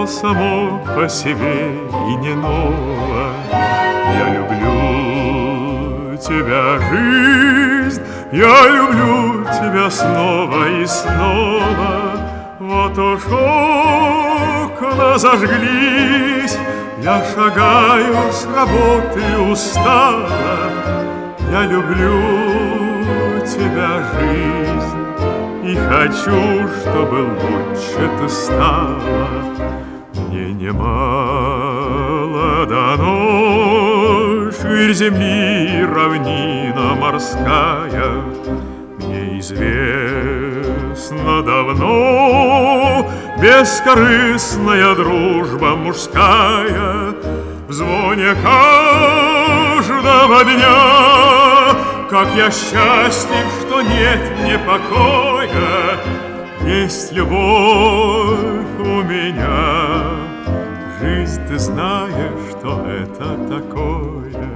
само по себе и не ново. Я люблю тебя, жизнь, я люблю тебя снова и снова. Вот уж окна зажглись, я шагаю с работы устала. Я люблю тебя, жизнь, и хочу, чтобы лучше ты стала. Мне немало дано ширь земли, равнина морская. Мне известно давно бескорыстная дружба мужская. В звоне каждого дня, как я счастлив, что нет мне покоя. Есть любовь у меня, жизнь, ты знаешь, что это такое.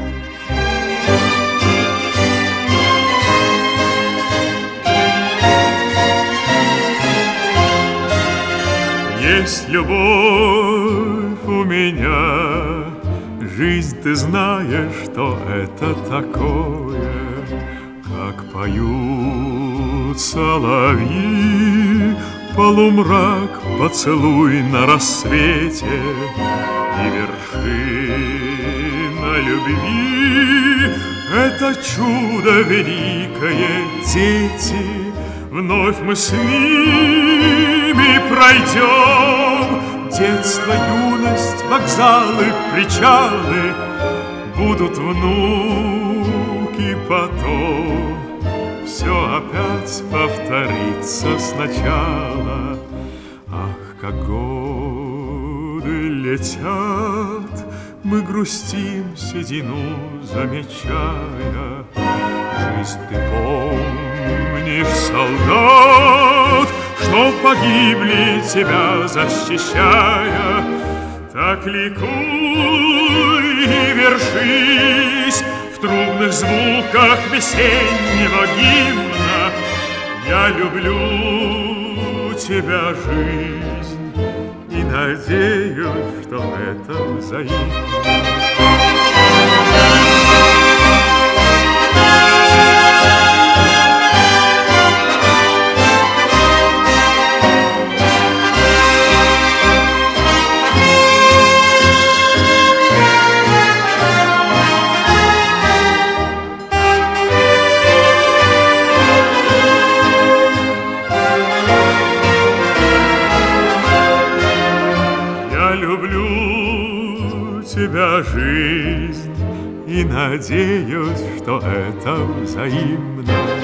Есть любовь у меня, жизнь, ты знаешь, что это такое. Как поют соловьи, полумрак, поцелуй на рассвете, и вершина любви — это чудо великое, дети. Вновь мы с ними пройдем детство, юность, вокзалы, причалы. Будут внуки потом, все опять повторится сначала. Ах, как годы летят, мы грустим, седину замечая. Жизнь, ты помнишь, солдат, что погибли, тебя защищая. Так ликуй и вершись в трубных звуках весеннего гимна. Я люблю тебя, жизнь, и надеюсь, что это взаимно. Люблю тебя, жизнь, и надеюсь, что это взаимно.